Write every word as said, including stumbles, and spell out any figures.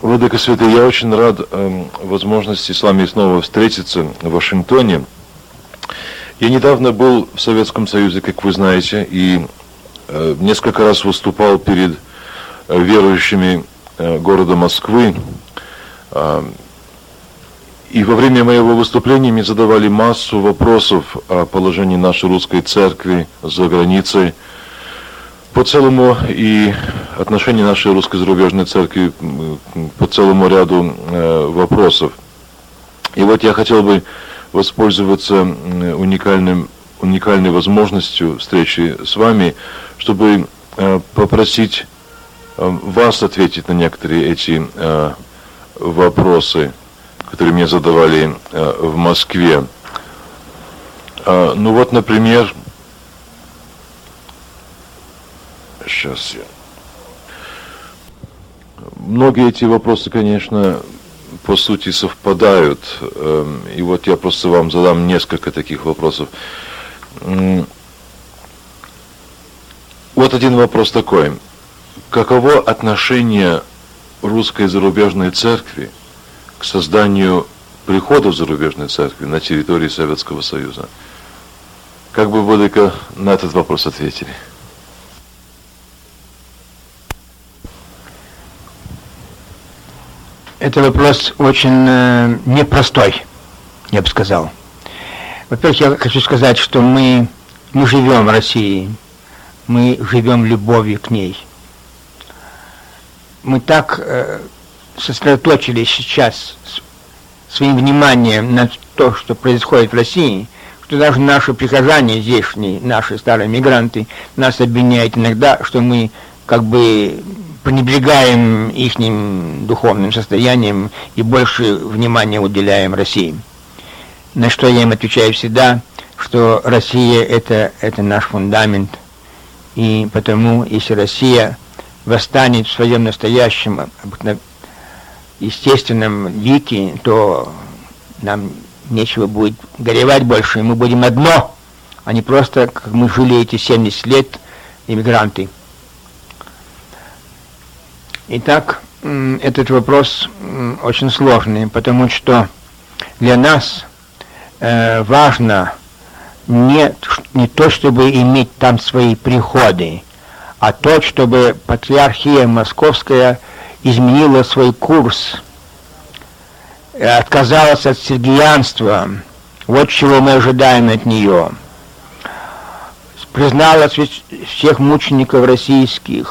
Владыка Святый, я очень рад э, возможности с вами снова встретиться в Вашингтоне. Я недавно был в Советском Союзе, как вы знаете, и э, несколько раз выступал перед э, верующими э, города Москвы. Э, и во время моего выступления мне задавали массу вопросов о положении нашей русской церкви за границей, по целому и отношению нашей русской зарубежной церкви по целому ряду э, вопросов. И вот я хотел бы воспользоваться уникальным, уникальной возможностью встречи с вами, чтобы э, попросить э, вас ответить на некоторые эти э, вопросы, которые мне задавали э, в Москве. Э, ну вот, например, сейчас я... Многие эти вопросы, конечно, по сути совпадают. И вот я просто вам задам несколько таких вопросов. Вот один вопрос такой. Каково отношение русской зарубежной церкви к созданию приходов зарубежной церкви на территории Советского Союза? Как бы вы на этот вопрос ответили? Это вопрос очень э, непростой, я бы сказал. Во-первых, я хочу сказать, что мы, мы живем в России, мы живем любовью к ней. Мы так э, сосредоточились сейчас своим вниманием на то, что происходит в России, что даже наши прихожане здешние, наши старые мигранты, нас обвиняют иногда, что мы как бы пренебрегаем ихним духовным состоянием и больше внимания уделяем России. На что я им отвечаю всегда, что Россия это, это наш фундамент, и потому, если Россия восстанет в своем настоящем, естественном лике, то нам нечего будет горевать больше, и мы будем одно, а не просто, как мы жили эти семьдесят лет, иммигранты. Итак, этот вопрос очень сложный, потому что для нас э, важно не, не то, чтобы иметь там свои приходы, а то, чтобы Патриархия Московская изменила свой курс, отказалась от сергиянства, вот чего мы ожидаем от нее. Признала всех мучеников российских,